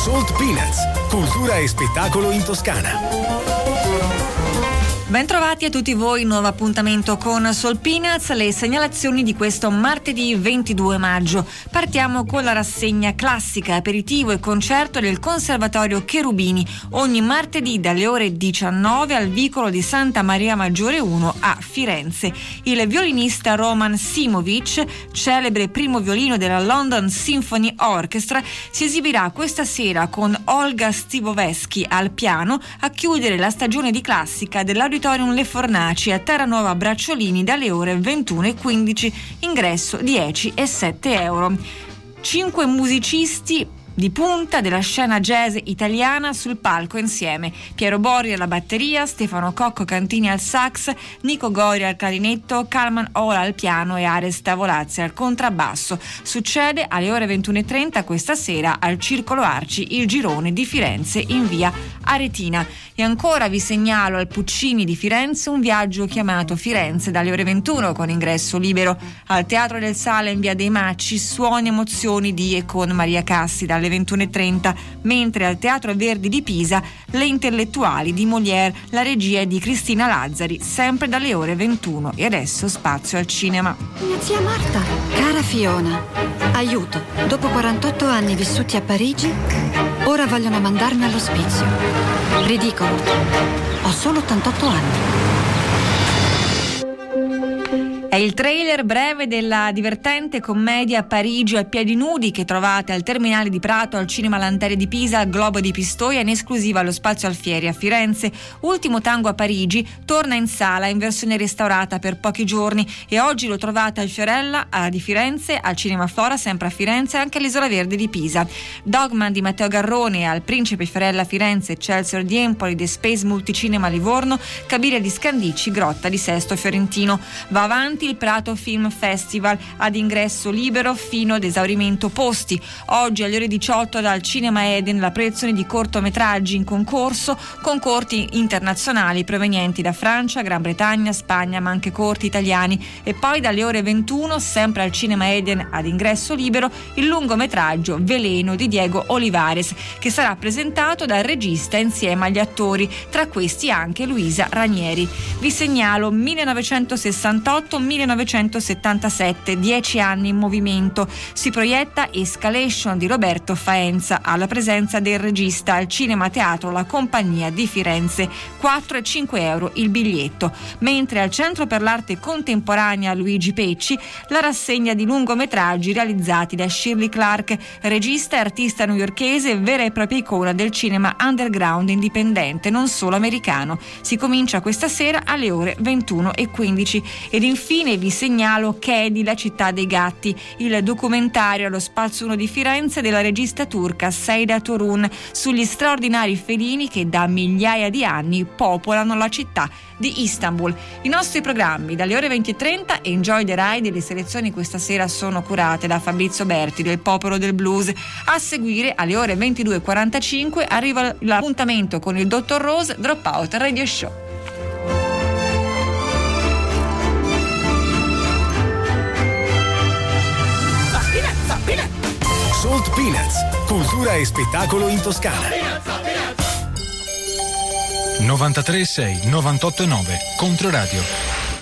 Salt Peanuts, cultura e spettacolo in Toscana. Bentrovati a tutti voi, nuovo appuntamento con Salt Peanuts, le segnalazioni di questo martedì 22 maggio. Partiamo con la rassegna classica, aperitivo e concerto del Conservatorio Cherubini, ogni martedì dalle ore 19 al vicolo di Santa Maria Maggiore 1 a Firenze. Il violinista Roman Simovic, celebre primo violino della London Symphony Orchestra, si esibirà questa sera con Olga Stivoveschi al piano a chiudere la stagione di classica dell'Auditorium Le Fornaci a Terranuova Bracciolini dalle ore 21:15, ingresso 10 e 7 euro. 5 musicisti di punta della scena jazz italiana sul palco insieme: Piero Borri alla batteria, Stefano Cocco Cantini al sax, Nico Gori al clarinetto, Calman Ola al piano e Ares Tavolazzi al contrabbasso. Succede alle ore 21:30 questa sera al Circolo Arci, il Girone di Firenze in via Aretina. E ancora vi segnalo al Puccini di Firenze un viaggio chiamato Firenze dalle ore 21 con ingresso libero. Al Teatro del Sale in via dei Macci, Suoni e emozioni di e con Maria Cassi dalle 21:30, mentre al Teatro Verdi di Pisa Le intellettuali di Molière, la regia è di Cristina Lazzari, sempre dalle ore 21. E adesso spazio al cinema. Mia zia Marta. Cara Fiona, aiuto, dopo 48 anni vissuti a Parigi, ora vogliono mandarmi all'ospizio. Ridicolo. Ho solo 88 anni. È il trailer breve della divertente commedia Parigi a piedi nudi che trovate al Terminale di Prato, al Cinema Lanteria di Pisa, al Globo di Pistoia, in esclusiva allo Spazio Alfieri a Firenze. Ultimo tango a Parigi torna in sala in versione restaurata per pochi giorni e oggi lo trovate al Fiorella di Firenze, al Cinema Flora sempre a Firenze e anche all'Isola Verde di Pisa. Dogman di Matteo Garrone al Principe Fiorella a Firenze, Excelsior di Empoli, The Space Multicinema a Livorno, Cabiria di Scandicci, Grotta di Sesto Fiorentino. Va avanti il Prato Film Festival ad ingresso libero fino ad esaurimento posti. Oggi alle ore 18 dal Cinema Eden la proiezione di cortometraggi in concorso con corti internazionali provenienti da Francia, Gran Bretagna, Spagna, ma anche corti italiani. E poi dalle ore 21 sempre al Cinema Eden ad ingresso libero il lungometraggio Veleno di Diego Olivares, che sarà presentato dal regista insieme agli attori, tra questi anche Luisa Ranieri. Vi segnalo 1978-1977, 10 anni in movimento. Si proietta Escalation di Roberto Faenza alla presenza del regista al Cinema Teatro La Compagnia di Firenze, 4 e 5 euro il biglietto. Mentre al Centro per l'Arte Contemporanea Luigi Pecci la rassegna di lungometraggi realizzati da Shirley Clarke, regista e artista newyorkese, vera e propria icona del cinema underground indipendente non solo americano. Si comincia questa sera alle ore 21:15. Ed infine vi segnalo Kedi, la città dei gatti, il documentario allo Spazio 1 di Firenze della regista turca Seyda Torun sugli straordinari felini che da migliaia di anni popolano la città di Istanbul. I nostri programmi dalle ore 20:30 e Enjoy the Ride, le selezioni questa sera sono curate da Fabrizio Berti del Popolo del Blues. A seguire alle ore 22:45 arriva l'appuntamento con il Dottor Rose Dropout Radio Show. Salt Peanuts, cultura e spettacolo in Toscana. 93.6, 98.9, Controradio.